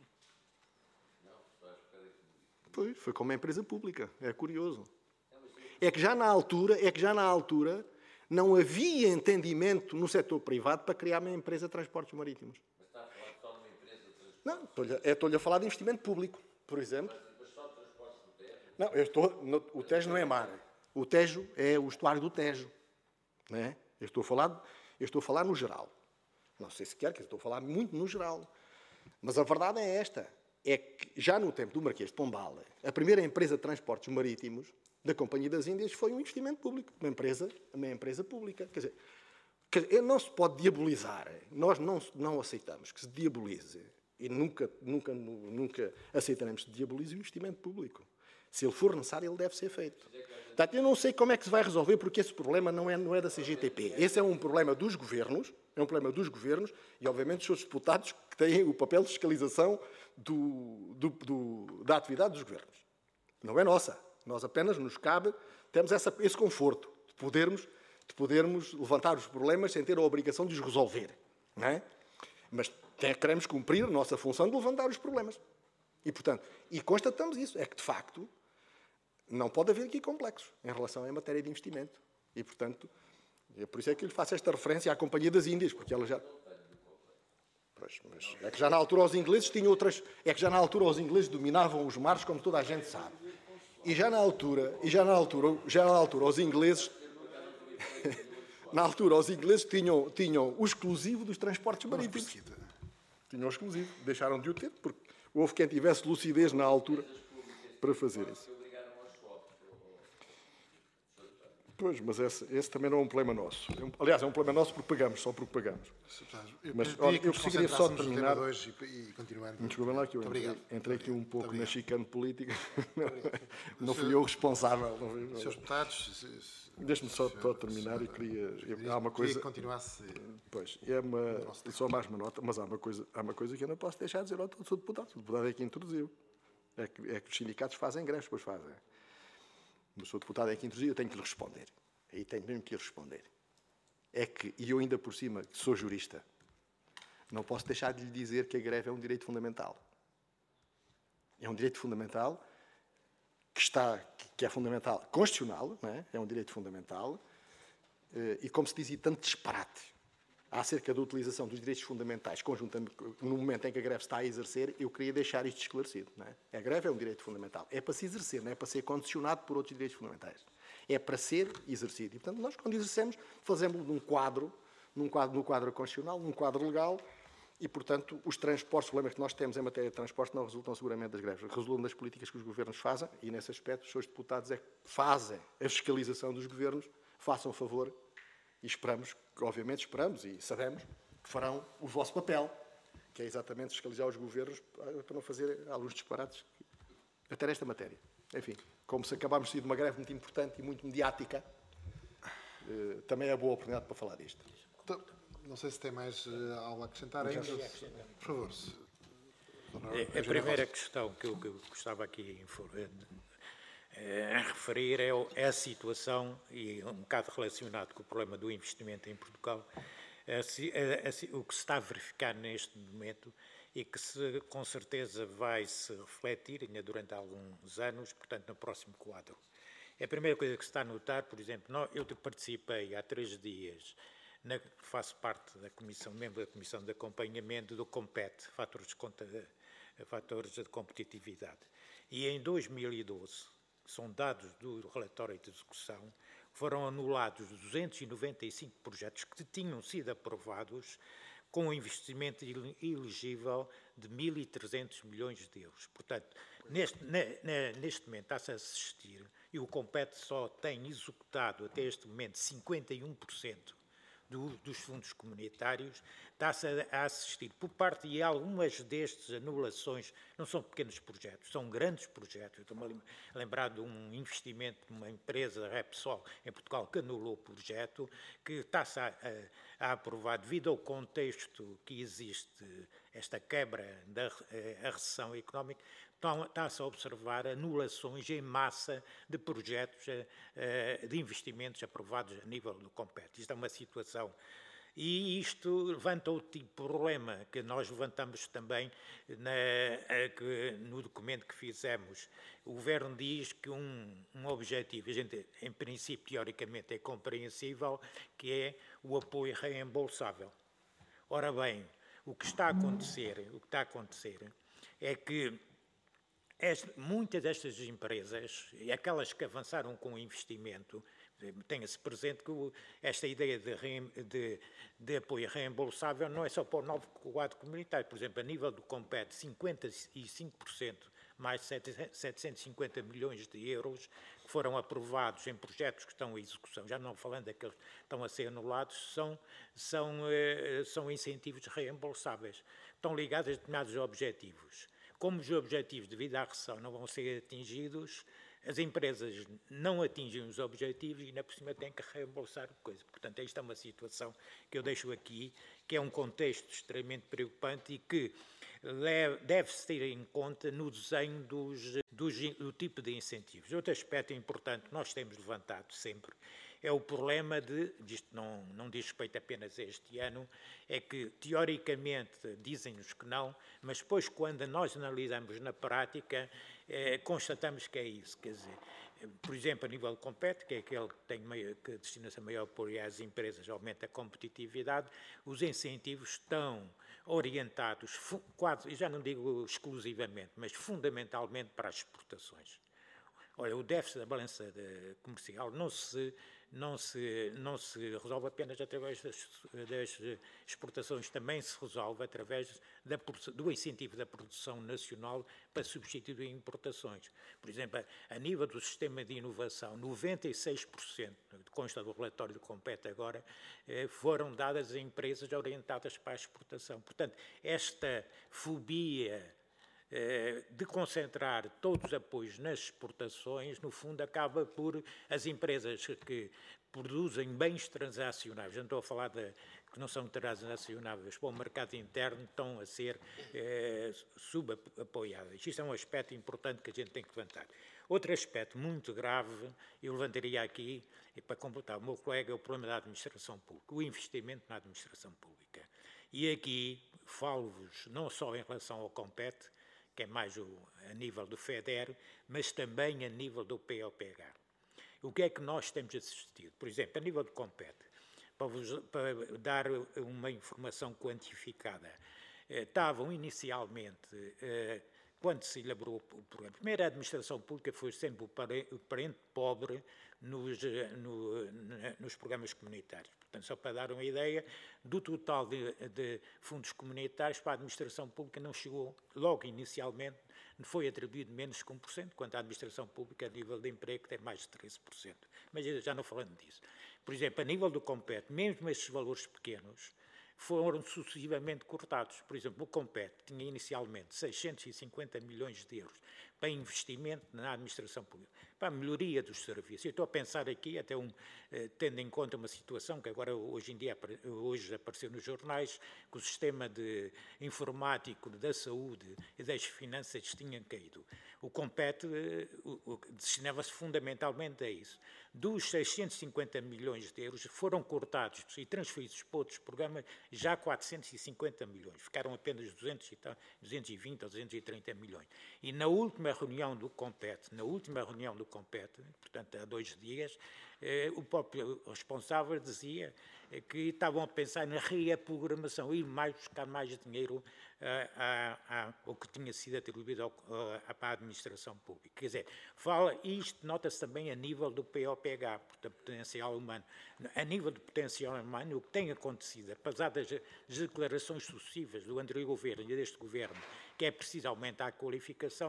Foi como uma empresa pública. É curioso. É que já na altura não havia entendimento no setor privado para criar uma empresa de transportes marítimos. Mas está a falar só de uma empresa de transportes? Não, estou-lhe a falar de investimento público, por exemplo. Mas só de transportes do Tejo? Não, o Tejo não é mar. O Tejo é o estuário do Tejo. Não é? Eu estou a falar no geral. Não sei se quer, que estou a falar muito no geral. Mas a verdade é esta. É que já no tempo do Marquês de Pombal, a primeira empresa de transportes marítimos da Companhia das Índias foi um investimento público, uma empresa pública. Quer dizer, não se pode diabolizar. Nós não aceitamos que se diabolize E nunca aceitaremos que diabolize o investimento público. Se ele for necessário, ele deve ser feito. Portanto, eu não sei como é que se vai resolver, porque esse problema não é da CGTP. Esse é um problema dos governos, e, obviamente, os seus deputados que têm o papel de fiscalização da atividade dos governos. Não é nossa. Nós apenas nos cabe, temos esse conforto de podermos levantar os problemas sem ter a obrigação de os resolver. Não é? Mas queremos cumprir a nossa função de levantar os problemas. E, portanto, constatamos isso. É que, de facto, não pode haver aqui complexos em relação à matéria de investimento. E, portanto, por isso é que eu lhe faço esta referência à Companhia das Índias, porque ela já... Pois, mas é que já na altura os ingleses tinham outras... É que já na altura os ingleses dominavam os mares, como toda a gente sabe. E já na altura os ingleses... Na altura, os ingleses tinham o exclusivo dos transportes marítimos. Tinham o exclusivo. Deixaram de o ter, porque houve quem tivesse lucidez na altura para fazer isso. Pois, mas esse também não é um problema nosso. Aliás, é um problema nosso porque pagamos, só porque pagamos. Mas, olha, eu gostaria só de terminar... Desculpa lá que eu entrei aqui um pouco na chicane política. Não fui eu o responsável. Senhores deputados... Deixe-me só terminar e queria... Há uma coisa... Queria que continuasse... Pois, só mais uma nota, mas há uma coisa que eu não posso deixar de dizer ao seu deputado. O deputado é que introduziu. É que os sindicatos fazem greves, pois fazem. O seu deputado é que introduziu, eu tenho que lhe responder. Aí tenho mesmo que lhe responder. E eu ainda por cima, que sou jurista, não posso deixar de lhe dizer que a greve é um direito fundamental. É um direito fundamental que é fundamental constitucional, não é? É um direito fundamental, e como se dizia, tanto disparate acerca da utilização dos direitos fundamentais conjuntamente no momento em que a greve está a exercer, eu queria deixar isto esclarecido. Não é? A greve é um direito fundamental. É para se exercer, não é para ser condicionado por outros direitos fundamentais. É para ser exercido. E, portanto, nós, quando exercemos, fazemos no quadro constitucional, num quadro legal, e, portanto, os transportes, os problemas que nós temos em matéria de transporte não resultam seguramente das greves, resultam das políticas que os governos fazem, e, nesse aspecto, os seus deputados é que fazem a fiscalização dos governos, façam favor, e obviamente esperamos e sabemos que farão o vosso papel, que é exatamente fiscalizar os governos para não fazer alguns disparates, até nesta matéria. Enfim, como se acabámos de sair de uma greve muito importante e muito mediática, também é boa oportunidade para falar disto. Então, não sei se tem mais algo a acrescentar ainda. Por favor. A primeira questão que eu gostava aqui a referir é a situação, e um bocado relacionado com o problema do investimento em Portugal, o que se está a verificar neste momento e que com certeza vai se refletir ainda durante alguns anos, portanto, no próximo quadro. A primeira coisa que se está a notar, por exemplo, eu participei há 3 dias, faço parte da comissão, membro da comissão de acompanhamento do COMPET, fatores de competitividade, e em 2012, são dados do relatório de execução, foram anulados 295 projetos que tinham sido aprovados com um investimento elegível de 1.300 milhões de euros. Portanto, neste momento está-se a assistir, e o COMPET só tem executado até este momento 51% dos fundos comunitários, está-se a assistir por parte, e algumas destas anulações não são pequenos projetos, são grandes projetos. Eu estou-me a lembrar de um investimento de uma empresa, Repsol, em Portugal, que anulou o projeto, que está-se a aprovar devido ao contexto que existe, esta quebra da recessão económica. Está-se a observar anulações em massa de projetos de investimentos aprovados a nível do COMPET. Isto é uma situação. E isto levanta outro tipo de problema que nós levantamos também no documento que fizemos. O Governo diz que um objetivo, a gente, em princípio, teoricamente, é compreensível, que é o apoio reembolsável. Ora bem, o que está a acontecer é que muitas destas empresas, e aquelas que avançaram com o investimento, tenha-se presente que esta ideia de apoio reembolsável não é só para o novo quadro comunitário. Por exemplo, a nível do COMPET, 55%, mais de 750 milhões de euros, que foram aprovados em projetos que estão em execução, já não falando daqueles que estão a ser anulados, são incentivos reembolsáveis. estão ligadas a determinados objetivos. Como os objetivos, devido à recessão, não vão ser atingidos, as empresas não atingem os objetivos e, ainda por cima, têm que reembolsar coisa. Portanto, esta é uma situação que eu deixo aqui, que é um contexto extremamente preocupante e que deve-se ter em conta no desenho do tipo de incentivos. Outro aspecto importante que nós temos levantado sempre é o problema isto não diz respeito apenas a este ano, é que, teoricamente, dizem-nos que não, mas depois, quando nós analisamos na prática, constatamos que é isso. Quer dizer, por exemplo, a nível de Compete, que é aquele que destina-se a maior apoio às empresas, aumenta a competitividade, os incentivos estão orientados, quase, já não digo exclusivamente, mas fundamentalmente para as exportações. Olha, o déficit da balança comercial não se resolve apenas através das exportações, também se resolve através do incentivo da produção nacional para substituir importações. Por exemplo, a nível do sistema de inovação, 96%, consta do relatório do Compete agora, foram dadas a empresas orientadas para a exportação. Portanto, esta fobia de concentrar todos os apoios nas exportações, no fundo, acaba por as empresas que produzem bens transacionáveis, não estou a falar que não são transacionáveis para o mercado interno, estão a ser subapoiadas. Isto é um aspecto importante que a gente tem que levantar. Outro aspecto muito grave, eu levantaria aqui, e para completar o meu colega, é o problema da administração pública, o investimento na administração pública. E aqui falo-vos não só em relação ao Compete, que é mais a nível do FEDER, mas também a nível do POPH. O que é que nós temos assistido? Por exemplo, a nível do Compete, para dar uma informação quantificada, estavam inicialmente, quando se elaborou o programa, primeiro a administração pública foi sempre o parente pobre nos programas comunitários. Portanto, só para dar uma ideia, do total de fundos comunitários para a administração pública não chegou, logo inicialmente, foi atribuído menos que 1%, quanto à administração pública, a nível de emprego, tem mais de 13%. Mas já não falando disso. Por exemplo, a nível do Compete, mesmo esses valores pequenos, foram sucessivamente cortados. Por exemplo, o Compete tinha inicialmente 650 milhões de euros para investimento na administração pública, para a melhoria dos serviços. Eu estou a pensar aqui, até tendo em conta uma situação que agora, hoje apareceu nos jornais, que o sistema informático da saúde e das finanças tinha caído. O Compete destinava-se fundamentalmente a isso. Dos 650 milhões de euros foram cortados e transferidos para outros programas já 450 milhões. Ficaram apenas 220 ou 230 milhões. E na última reunião do Compete, portanto há 2 dias, o próprio responsável dizia que estavam a pensar na reprogramação, ir buscar mais dinheiro ao que tinha sido atribuído para a administração pública. Quer dizer, isto nota-se também a nível do POPH, portanto, potencial humano. A nível do potencial humano, o que tem acontecido, apesar das declarações sucessivas do anterior governo e deste governo, que é preciso aumentar a qualificação,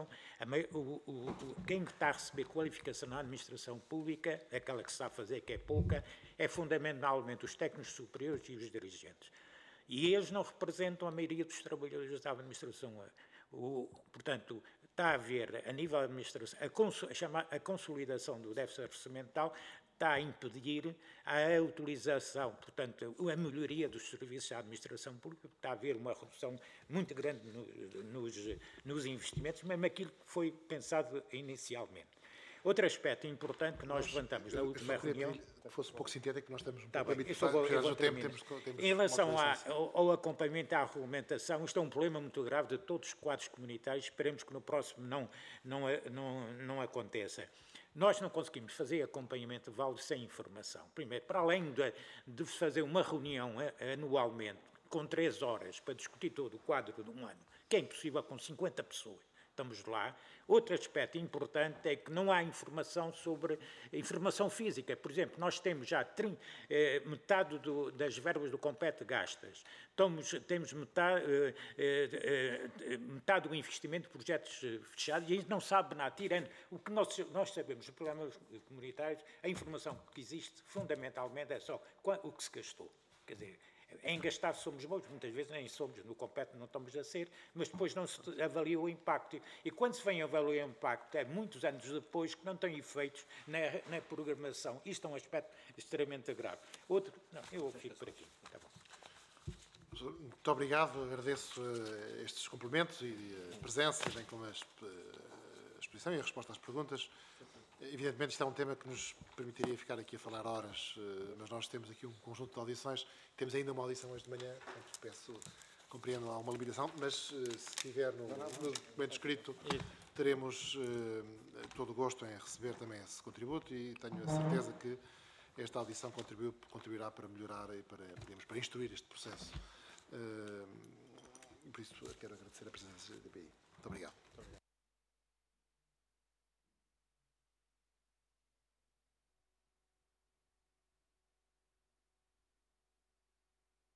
quem está a receber qualificação na administração pública, aquela que se está a fazer, que é pouca, é fundamentalmente os técnicos superiores e os dirigentes. E eles não representam a maioria dos trabalhadores da administração. Portanto, está a haver, a nível da administração, a consolidação do déficit orçamental está a impedir a utilização, portanto, a melhoria dos serviços da administração pública, está a haver uma redução muito grande nos investimentos, mesmo aquilo que foi pensado inicialmente. Outro aspecto importante que nós levantamos na última reunião... Fosse um pouco sintético, que nós estamos um pouco limitados. Em relação ao acompanhamento à regulamentação, isto é um problema muito grave de todos os quadros comunitários, esperemos que no próximo não aconteça. Nós não conseguimos fazer acompanhamento válido sem informação. Primeiro, para além de fazer uma reunião anualmente, com 3 horas, para discutir todo o quadro de um ano, que é impossível com 50 pessoas, estamos lá. Outro aspecto importante é que não há informação sobre informação física. Por exemplo, nós temos já metade das verbas do Compete gastas. Temos metade do investimento de projetos fechados e a gente não sabe nada. Tirando o que nós sabemos dos programas comunitários, a informação que existe fundamentalmente é só o que se gastou. Quer dizer, Em gastar somos bons, muitas vezes nem somos, no compete não estamos a ser, mas depois não se avalia o impacto. E quando se vem a avaliar o impacto, é muitos anos depois que não tem efeitos na programação. Isto é um aspecto extremamente grave. Outro, não, eu fico por aqui. Tá bom. Muito obrigado, agradeço estes complementos e a presença, bem como a exposição e a resposta às perguntas. Evidentemente, isto é um tema que nos permitiria ficar aqui a falar horas, mas nós temos aqui um conjunto de audições. Temos ainda uma audição hoje de manhã, portanto, peço, compreendo, há uma limitação, mas se tiver no documento escrito, teremos todo o gosto em receber também esse contributo e tenho a certeza que esta audição contribuirá para melhorar e para instruir este processo. Por isso, quero agradecer a presença da DPI.